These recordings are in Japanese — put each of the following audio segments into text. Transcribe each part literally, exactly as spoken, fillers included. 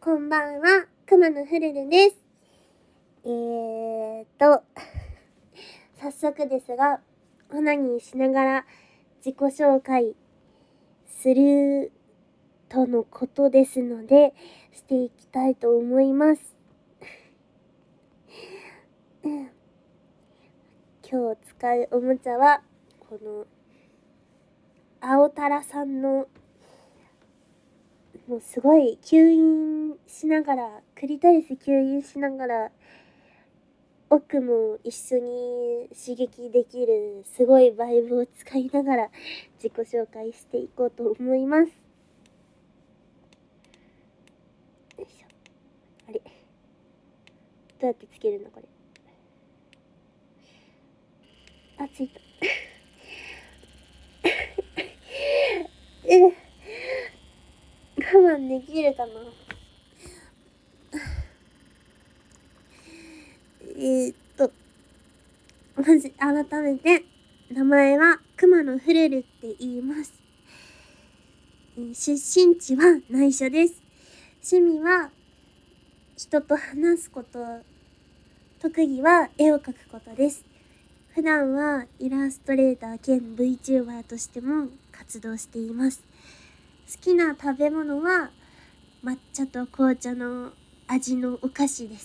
こんばんは、くまのフルルです。えーと、早速ですが、オナニーしながら自己紹介するとのことですので、していきたいと思います。今日使うおもちゃは、この、青タラさんの、もうすごい吸引しながら、クリトリス吸引しながら、奥も一緒に刺激できるすごいバイブを使いながら自己紹介していこうと思います。よいしょ。あれ、どうやってつけるのこれ。あ、ついた。え、我慢できるかな。えー、っとまず改めて名前は熊野フレルって言います。出身地は内緒です。趣味は人と話すこと、特技は絵を描くことです。普段はイラストレーター兼 VTuber としても活動しています。好きな食べ物は抹茶と紅茶の味のお菓子です。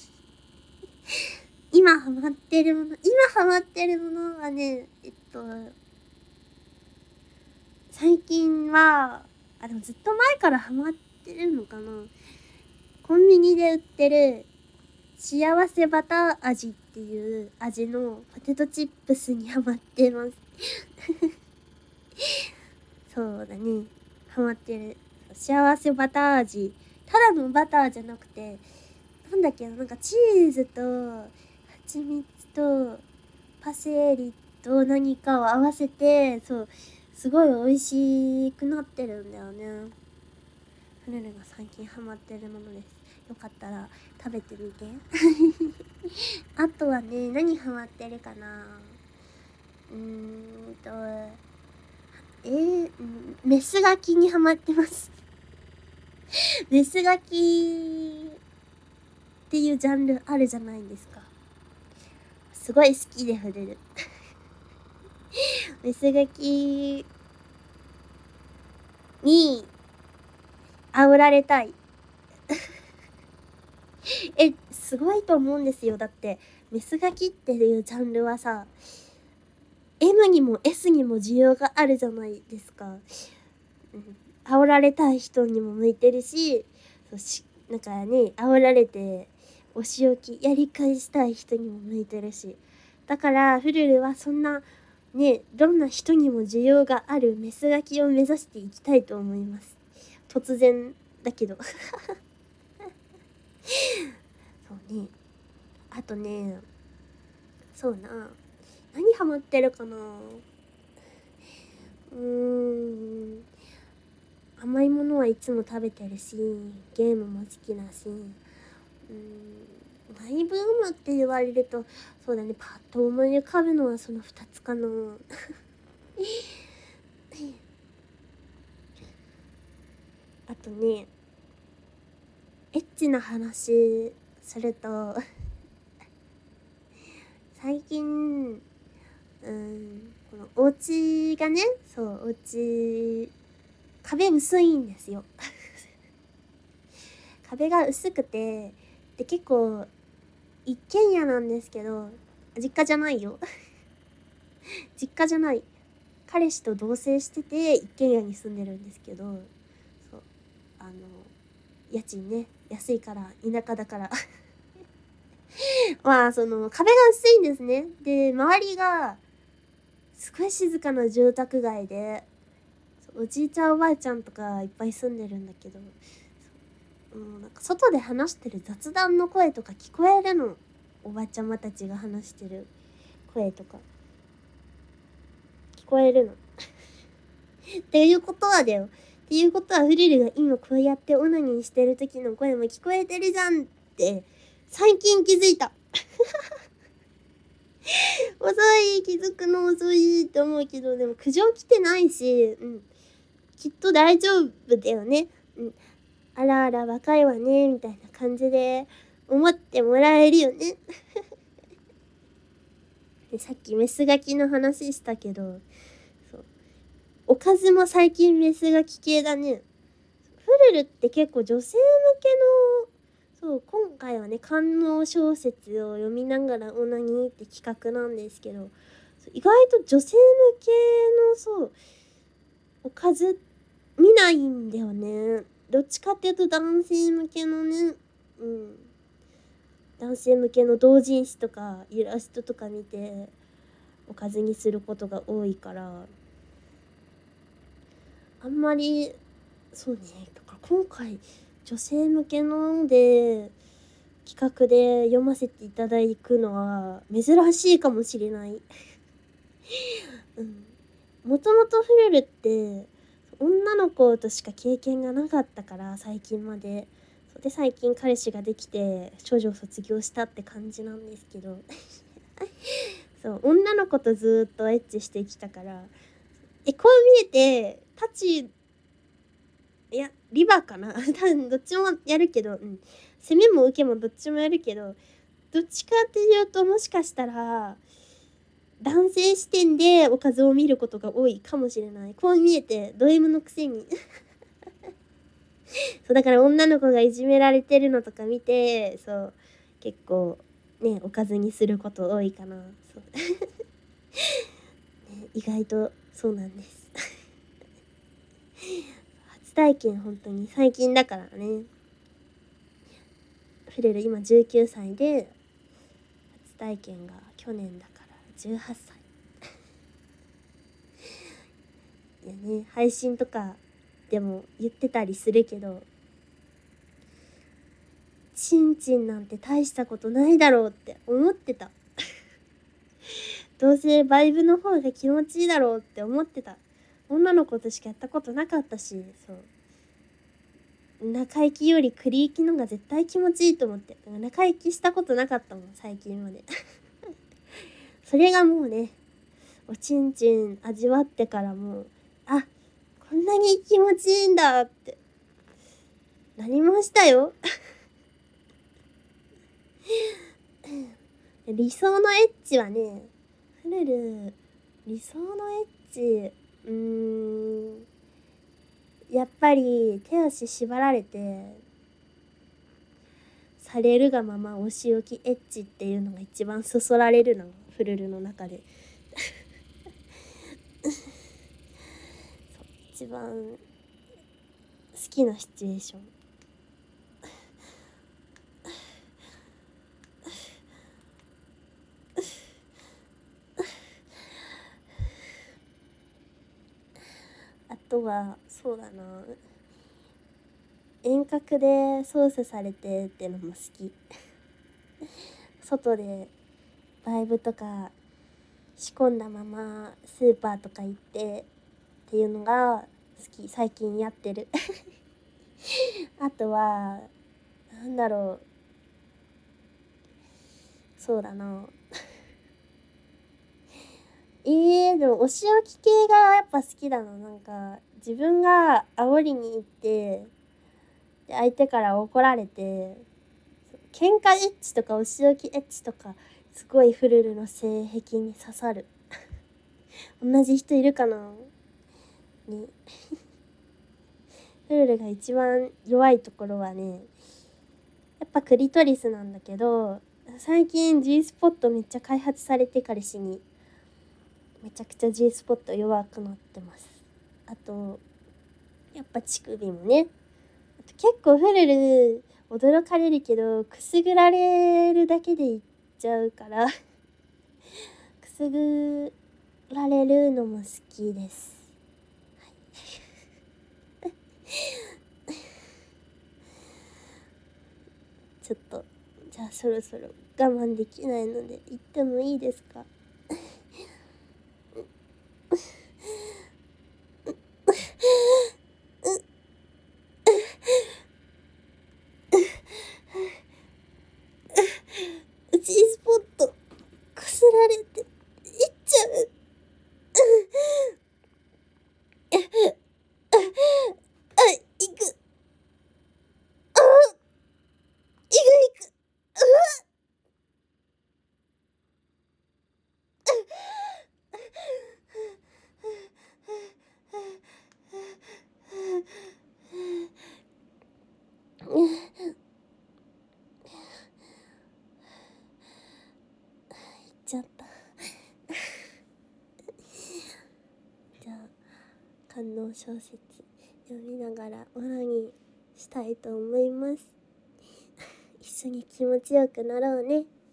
今ハマってるもの、今ハマってるものはね、えっと、最近は、あ、でもずっと前からハマってるのかな。コンビニで売ってる幸せバター味っていう味のポテトチップスにハマってます。そうだね。ハマってる。幸せバター味。ただのバターじゃなくて、なんだっけな、なんかチーズと蜂蜜とパセリと何かを合わせて、そう、すごい美味しくなってるんだよね。フルルが最近ハマってるものです。よかったら食べてみて。あとはね、何ハマってるかな。うーんと、えー、メスガキにハマってます。メスガキっていうジャンルあるじゃないですか。すごい好きで触れる。メスガキに煽られたい。え、すごいと思うんですよ。だって、メスガキっていうジャンルはさ、エム にも エス にも需要があるじゃないですか。うん、煽られたい人にも向いてるし、そうしなんかね、煽られてお仕置きやり返したい人にも向いてるし、だからフルルはそんなね、どんな人にも需要があるメスガキを目指していきたいと思います。突然だけどそうね。あとね、そうな、何ハマってるかな。うーん、甘いものはいつも食べてるし、ゲームも好きだし、うーん、マイブームって言われると、そうだね、パッと思い浮かぶのはそのふたつかな。あとね、エッチな話すると最近、うーん、このお家がね、そう、お家、壁薄いんですよ。壁が薄くて、で、結構、一軒家なんですけど、実家じゃないよ。実家じゃない。彼氏と同棲してて、一軒家に住んでるんですけど、そう、あの、家賃ね、安いから、田舎だから。まあ、その、壁が薄いんですね。で、周りが、すごい静かな住宅街で、おじいちゃんおばあちゃんとかいっぱい住んでるんだけど、うん、なんか外で話してる雑談の声とか聞こえるの。おばちゃまたちが話してる声とか聞こえるの。っていうことはだよ。っていうことはフリルが今こうやってオナニーしてる時の声も聞こえてるじゃんって最近気づいた。遅い、気づくの遅いって思うけど、でも苦情来てないし、うん、きっと大丈夫だよね。うん。 あらあら若いわねみたいな感じで思ってもらえるよね。でさっきメスガキの話したけど、そうおかずも最近メスガキ系だね。フルルって結構女性向けの、そう今回はね官能小説を読みながらオナニーって企画なんですけど、意外と女性向けのそうおかず見ないんだよね。どっちかっていうと男性向けのね、うん男性向けの同人誌とかイラストとか見ておかずにすることが多いから、あんまりそうね、だから今回女性向けので企画で読ませていただくのは珍しいかもしれない。うん、もともとフルルって女の子としか経験がなかったから最近まで。それで最近彼氏ができて少女を卒業したって感じなんですけどそう女の子とずっとエッチしてきたから、えこう見えてタチいやリバーかな多分どっちもやるけど、うん、攻めも受けもどっちもやるけど、どっちかっていうともしかしたら男性視点でおかずを見ることが多いかもしれない。こう見えてド M のくせにそうだから女の子がいじめられてるのとか見て、そう結構ねおかずにすること多いかな。そう、ね、意外とそうなんです初体験本当に最近だからね。フレル今じゅうきゅうさいで初体験が去年だからじゅうはっさいいやね、配信とかでも言ってたりするけど、チンチンなんて大したことないだろうって思ってたどうせバイブの方が気持ちいいだろうって思ってた。女の子としかやったことなかったし、そう中行きより栗行きのが絶対気持ちいいと思って、中行きしたことなかったもん最近までそれがもうねおちんちん味わってからもう、あこんなに気持ちいいんだってなりましたよ理想のエッチはね、フルル理想のエッチ、うーんやっぱり手足縛られてされるがままお仕置きエッチっていうのが一番そそられるの、フルルの中で一番好きなシチュエーションあとはそうだな、遠隔で操作されてってのも好き外でバイブとか仕込んだままスーパーとか行ってっていうのが好き、最近やってるあとはなんだろう、そうだなえー、でもお仕置き系がやっぱ好きだな。なんか自分が煽りに行ってで相手から怒られて喧嘩エッチとかお仕置きエッチとかすごいフルルの性癖に刺さる同じ人いるかなねフルルが一番弱いところはねやっぱクリトリスなんだけど、最近 G スポットめっちゃ開発されて彼氏にめちゃくちゃ G スポット弱くなってます。あとやっぱ乳首もね、あと結構フルル驚かれるけどくすぐられるだけでいっちゃうからくすぐられるのも好きです、はい、ちょっとじゃあそろそろ我慢できないので行ってもいいですかG スポットこすられていっちゃうあ、行く小説読みながらオナニーしたいと思います。一緒に気持ちよくなろうね。